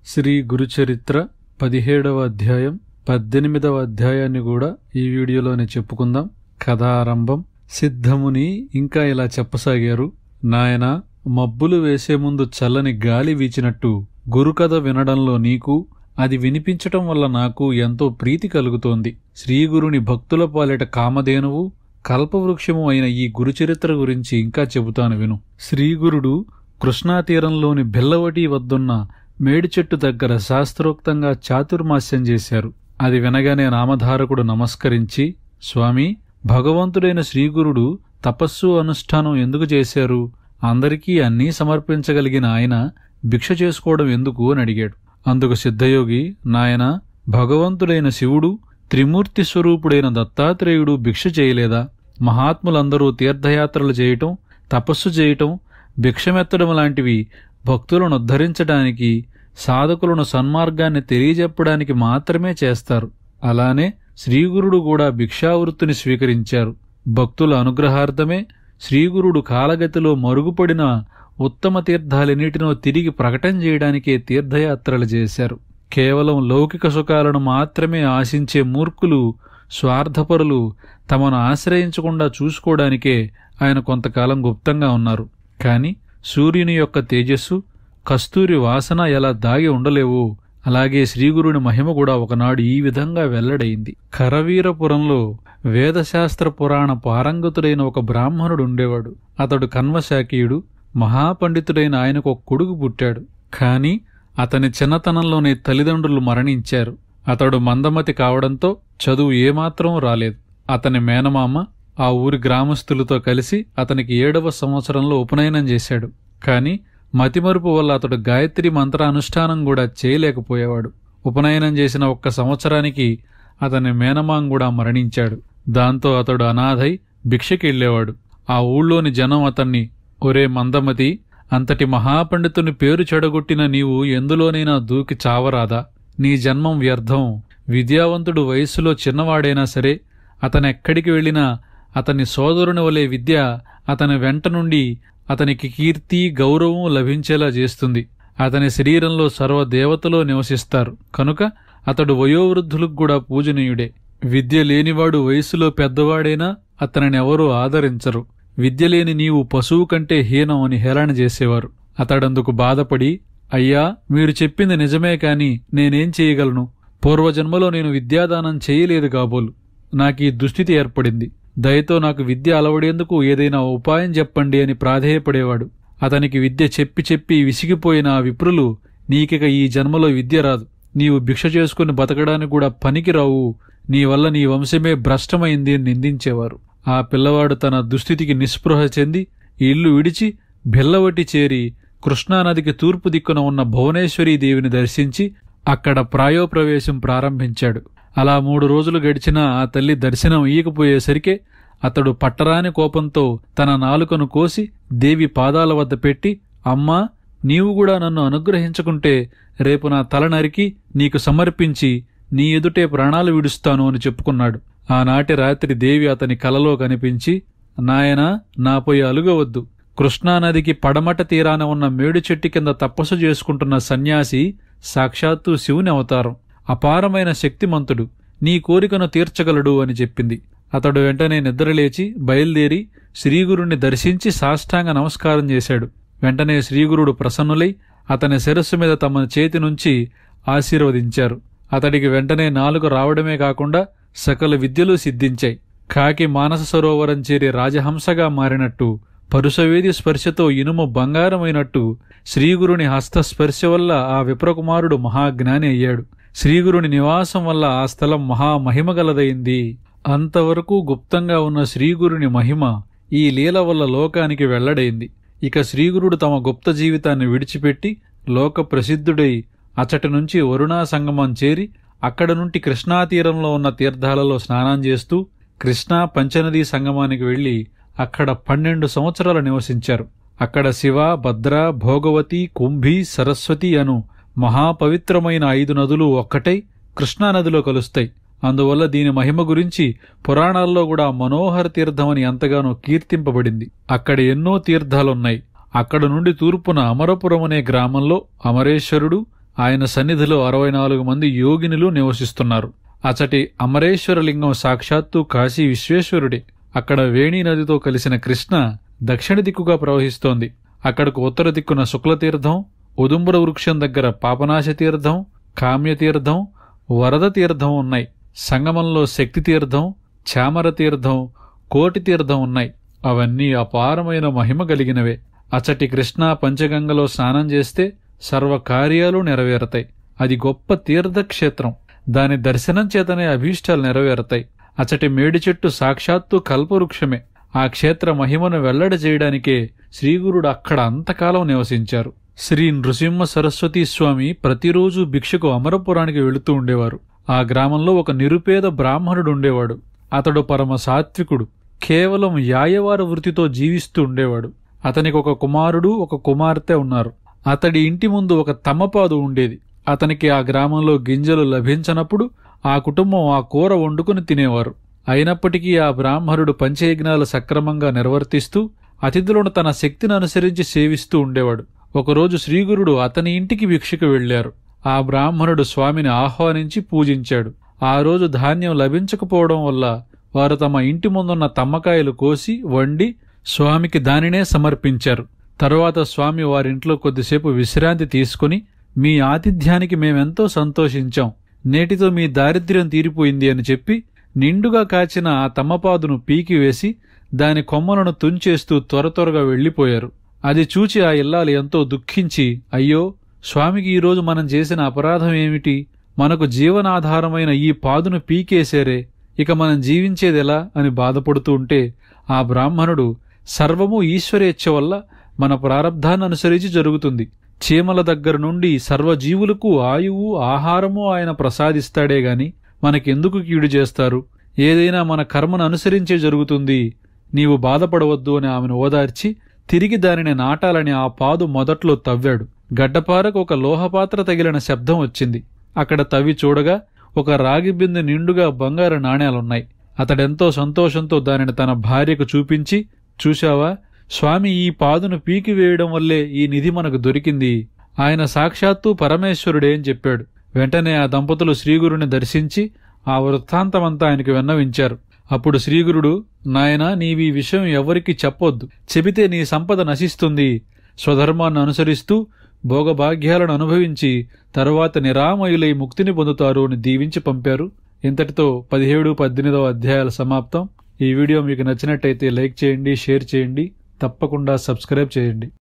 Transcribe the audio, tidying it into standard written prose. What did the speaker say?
శ్రీ గురుచరిత్ర 17వ అధ్యాయం 18వ అధ్యాయాన్ని కూడా ఈ వీడియోలోనే చెప్పుకుందాం. కథారంభం. సిద్ధముని ఇంకా ఇలా చెప్పసాగారు. నాయనా, మబ్బులు వేసే ముందు చల్లని గాలి వీచినట్టు గురుకథ వినడంలో నీకు, అది వినిపించటం వల్ల నాకు ఎంతో ప్రీతి కలుగుతోంది. శ్రీగురుని భక్తుల పాలిట కామధేనువు, కల్పవృక్షము అయిన ఈ గురుచరిత్ర గురించి ఇంకా చెబుతాను విను. శ్రీగురుడు కృష్ణాతీరంలోని బెల్లవటి వద్దున్న మేడి చెట్టు దగ్గర శాస్త్రోక్తంగా చాతుర్మాస్యం చేశారు. అది వినగానే నామధారకుడు నమస్కరించి, స్వామి, భగవంతుడైన శ్రీగురుడు తపస్సు అనుష్ఠానం ఎందుకు చేశారు? అందరికీ అన్నీ సమర్పించగలిగిన ఆయన భిక్ష చేసుకోవడం ఎందుకు అని అడిగాడు. అందుకు సిద్ధయోగి, నాయనా, భగవంతుడైన శివుడు, త్రిమూర్తి స్వరూపుడైన దత్తాత్రేయుడు భిక్ష చేయలేదా? మహాత్ములందరూ తీర్థయాత్రలు చేయటం, తపస్సు చేయటం, భిక్షమెత్తడం లాంటివి భక్తులను ఉద్ధరించడానికి, సాధకులను సన్మార్గాన్ని తెలియజెప్పడానికి మాత్రమే చేస్తారు. అలానే శ్రీగురుడు కూడా భిక్షావృత్తిని స్వీకరించారు. భక్తుల అనుగ్రహార్థమే శ్రీగురుడు కాలగతిలో మరుగుపడిన ఉత్తమ తీర్థాలన్నిటినో తిరిగి ప్రకటన చేయడానికే తీర్థయాత్రలు చేశారు. కేవలం లౌకిక సుఖాలను మాత్రమే ఆశించే మూర్ఖులు, స్వార్థపరులు తమను ఆశ్రయించకుండా చూసుకోవడానికే ఆయన కొంతకాలం గుప్తంగా ఉన్నారు. కాని సూర్యుని యొక్క తేజస్సు, కస్తూరి వాసన ఎలా దాగి ఉండలేవో, అలాగే శ్రీగురుని మహిమ కూడా ఒకనాడు ఈ విధంగా వెల్లడైంది. కరవీరపురంలో వేదశాస్త్ర పురాణ పారంగతుడైన ఒక బ్రాహ్మణుడు ఉండేవాడు. అతడు కన్వశాకీయుడు, మహాపండితుడైన ఆయనకు ఒక కొడుకు పుట్టాడు. కాని అతని చిన్నతనంలోనే తల్లిదండ్రులు మరణించారు. అతడు మందమతి కావడంతో చదువు ఏమాత్రం రాలేదు. అతని మేనమామ ఆ ఊరి గ్రామస్తులతో కలిసి అతనికి 7వ సంవత్సరంలో ఉపనయనం చేశాడు. కాని మతిమరుపు వల్ల అతడు గాయత్రి మంత్రానుష్ఠానం కూడా చేయలేకపోయేవాడు. ఉపనయనం చేసిన 1 సంవత్సరానికి అతని మేనమాం కూడా మరణించాడు. దాంతో అతడు అనాథై భిక్షకెళ్లేవాడు. ఆ ఊళ్ళోని జనం అతన్ని, ఒరే మందమతి, అంతటి మహాపండితుని పేరు చెడగొట్టిన నీవు ఎందులోనైనా దూకి చావరాదా? నీ జన్మం వ్యర్థం. విద్యావంతుడు వయస్సులో చిన్నవాడైనా సరే అతనెక్కడికి వెళ్ళినా అతని సోదరుని వలె విద్య అతని వెంట నుండి అతనికి కీర్తి, గౌరవం లభించేలా చేస్తుంది. అతని శరీరంలో సర్వదేవతలో నివసిస్తారు కనుక అతడు వయోవృద్ధులకు కూడా పూజనీయుడే. విద్య లేనివాడు వయస్సులో పెద్దవాడైనా అతనినెవరూ ఆదరించరు. విద్య లేని నీవు పశువు కంటే హీనం అని హేళన చేసేవారు. అతడందుకు బాధపడి, అయ్యా, మీరు చెప్పింది నిజమే కాని నేనేం చేయగలను? పూర్వజన్మలో నేను విద్యాదానం చేయలేదు కాబోలు నాకీ దుస్థితి ఏర్పడింది. దయతో నాకు విద్య అలవడేందుకు ఏదైనా ఉపాయం చెప్పండి అని ప్రాధేయపడేవాడు. అతనికి విద్య చెప్పి చెప్పి విసిగిపోయిన ఆ విప్రులు, నీకిక ఈ జన్మలో విద్య రాదు, నీవు భిక్ష చేసుకుని బతకడానికి కూడా పనికిరావు, నీ వల్ల నీ వంశమే భ్రష్టమైంది అని నిందించేవారు. ఆ పిల్లవాడు తన దుస్థితికి నిస్పృహ చెంది ఇల్లు విడిచి బెల్లవటి చేరి కృష్ణానదికి తూర్పు దిక్కున ఉన్న భువనేశ్వరీదేవిని దర్శించి అక్కడ ప్రాయోప్రవేశం ప్రారంభించాడు. అలా 3 రోజులు గడిచినా ఆ తల్లి దర్శనం ఇయ్యకపోయేసరికే అతడు పట్టరాని కోపంతో తన నాలుకను కోసి దేవి పాదాల వద్ద పెట్టి, అమ్మా, నీవు కూడా నన్ను అనుగ్రహించుకుంటే రేపు నా తల నరికి నీకు సమర్పించి నీ ఎదుటే ప్రాణాలు విడుస్తాను అని చెప్పుకున్నాడు. ఆనాటి రాత్రి దేవి అతని కలలో కనిపించి, నాయనా, నాపై అలుగవద్దు. కృష్ణానదికి పడమట తీరాన ఉన్న మేడు చెట్టు కింద తపస్సు చేసుకుంటున్న సన్యాసి సాక్షాత్తు శివుని అవతారం. అపారమైన శక్తిమంతుడు, నీ కోరికను తీర్చగలడు అని చెప్పింది. అతడు వెంటనే నిద్రలేచి బయలుదేరి శ్రీగురుణ్ణి దర్శించి సాష్టాంగ నమస్కారం చేశాడు. వెంటనే శ్రీగురుడు ప్రసన్నులై అతని శిరస్సు మీద తమ చేతి నుంచి ఆశీర్వదించారు. అతడికి వెంటనే నాలుక రావడమే కాకుండా సకల విద్యలు సిద్ధించాయి. కాకి మానస సరోవరం చేరి రాజహంసగా మారినట్టు, పరుషవేది స్పర్శతో ఇనుము బంగారమైనట్టు శ్రీగురుని హస్తస్పర్శ వల్ల ఆ విప్రకుమారుడు మహాజ్ఞాని అయ్యాడు. శ్రీగురుని నివాసం వల్ల ఆ స్థలం మహామహిమగలదైంది. అంతవరకు గుప్తంగా ఉన్న శ్రీగురుని మహిమ ఈ లీల వల్ల లోకానికి వెల్లడైంది. ఇక శ్రీగురుడు తమ గుప్త జీవితాన్ని విడిచిపెట్టి లోక ప్రసిద్ధుడై అచ్చటి నుంచి వరుణా సంగమం చేరి అక్కడ నుండి కృష్ణాతీరంలో ఉన్న తీర్థాలలో స్నానం చేస్తూ కృష్ణా పంచనదీ సంగమానికి వెళ్లి అక్కడ 12 సంవత్సరాలు నివసించారు. అక్కడ శివ, భద్ర, భోగవతి, కుంభి, సరస్వతి అను మహాపవిత్రమైన 5 నదులు ఒక్కటై కృష్ణానదిలో కలుస్తాయి. అందువల్ల దీని మహిమ గురించి పురాణాల్లో కూడా మనోహర తీర్థమని ఎంతగానో కీర్తింపబడింది. అక్కడ ఎన్నో తీర్థాలున్నాయి. అక్కడ నుండి తూర్పున అమరపురం అనే గ్రామంలో అమరేశ్వరుడు, ఆయన సన్నిధిలో 64 మంది యోగినులు నివసిస్తున్నారు. అచటి అమరేశ్వరలింగం సాక్షాత్తు కాశీ విశ్వేశ్వరుడే. అక్కడ వేణీ నదితో కలిసిన కృష్ణ దక్షిణ దిక్కుగా ప్రవహిస్తోంది. అక్కడకు ఉత్తర దిక్కున శుక్లతీర్థం, ఉదుంబర వృక్షం దగ్గర పాపనాశ తీర్థం, కామ్యతీర్థం, వరద తీర్థం ఉన్నాయి. సంగమంలో శక్తి తీర్థం, చామర తీర్థం, కోటి తీర్థం ఉన్నాయి. అవన్నీ అపారమైన మహిమ కలిగినవే. అచటి కృష్ణా పంచగంగలో స్నానం చేస్తే సర్వకార్యాలు నెరవేరతాయి. అది గొప్ప తీర్థక్షేత్రం. దాని దర్శనం చేతనే అభీష్టాలు నెరవేరతాయి. అచటి మేడి చెట్టు సాక్షాత్తు కల్పవృక్షమే. ఆ క్షేత్ర మహిమను వెల్లడి చేయడానికే శ్రీగురుడు అక్కడ అంతకాలం నివసించారు. శ్రీ నృసింహ సరస్వతీస్వామి ప్రతిరోజు భిక్షకు అమరపురానికి వెళుతూ ఉండేవారు. ఆ గ్రామంలో ఒక నిరుపేద బ్రాహ్మణుడు ఉండేవాడు. అతడు పరమ సాత్వికుడు. కేవలం యాయవార వృత్తితో జీవిస్తూ ఉండేవాడు. అతనికి ఒక కుమారుడు, ఒక కుమార్తె ఉన్నారు. అతడి ఇంటి ముందు ఒక తమ్మపాదు ఉండేది. అతనికి ఆ గ్రామంలో గింజలు లభించనప్పుడు ఆ కుటుంబం ఆ కూర వండుకుని తినేవారు. అయినప్పటికీ ఆ బ్రాహ్మణుడు పంచయజ్ఞాలు సక్రమంగా నిర్వర్తిస్తూ అతిథులను తన శక్తిని అనుసరించి సేవిస్తూ ఉండేవాడు. ఒకరోజు శ్రీగురుడు అతని ఇంటికి భిక్షకు వెళ్లారు. ఆ బ్రాహ్మణుడు స్వామిని ఆహ్వానించి పూజించాడు. ఆ రోజు ధాన్యం లభించకపోవడం వల్ల వారు తమ ఇంటి ముందున్న తమ్మకాయలు కోసి వండి స్వామికి దానినే సమర్పించారు. తరువాత స్వామి వారింట్లో కొద్దిసేపు విశ్రాంతి తీసుకుని, మీ ఆతిథ్యానికి మేమెంతో సంతోషించాం, నేటితో మీ దారిద్ర్యం తీరిపోయింది అని చెప్పి నిండుగా కాచిన ఆ తమ్మపాదును పీకివేసి దాని కొమ్మలను తుంచేస్తూ త్వరగా వెళ్లిపోయారు. అది చూచి ఆ ఇల్లాలు ఎంతో దుఃఖించి, అయ్యో స్వామికి ఈరోజు మనం చేసిన అపరాధం ఏమిటి? మనకు జీవనాధారమైన ఈ పాదును పీకేశారే, ఇక మనం జీవించేదెలా అని బాధపడుతూ ఉంటే ఆ బ్రాహ్మణుడు, సర్వము ఈశ్వరేచ్ఛ వల్ల మన ప్రారబ్ధాన్ని అనుసరించి జరుగుతుంది. చీమల దగ్గర నుండి సర్వజీవులకు ఆయువు ఆహారము ఆయన ప్రసాదిస్తాడే గాని మనకెందుకు కీడు చేస్తారు? ఏదైనా మన కర్మను అనుసరించే జరుగుతుంది. నీవు బాధపడవద్దు అని ఆమెను ఓదార్చి తిరిగి దానిని నాటాలని ఆ పాదు మొదట్లో తవ్వాడు. గడ్డపారకు ఒక లోహపాత్ర తగిలిన శబ్దం వచ్చింది. అక్కడ తవ్వి చూడగా ఒక రాగి బిందె నిండుగా బంగారు నాణేలున్నాయి. అతడెంతో సంతోషంతో దానిని తన భార్యకు చూపించి, చూశావా, స్వామి ఈ పాదును పీకివేయడం వల్లే ఈ నిధి మనకు దొరికింది. ఆయన సాక్షాత్తు పరమేశ్వరుడే అని చెప్పాడు. వెంటనే ఆ దంపతులు శ్రీగురుని దర్శించి ఆ వృత్తాంతమంతా ఆయనకు విన్నవించారు. అప్పుడు శ్రీగురుడు, నాయనా, నీవీ విషయం ఎవరికి చెప్పొద్దు. చెబితే నీ సంపద నశిస్తుంది. స్వధర్మాన్ని అనుసరిస్తూ భోగభాగ్యాలను అనుభవించి తరువాత నిరామయులై ముక్తిని పొందుతారు అని దీవించి పంపారు. ఇంతటితో 17, 18వ అధ్యాయాల సమాప్తం. ఈ వీడియో మీకు నచ్చినట్టయితే లైక్ చేయండి, షేర్ చేయండి, తప్పకుండా సబ్స్క్రైబ్ చేయండి.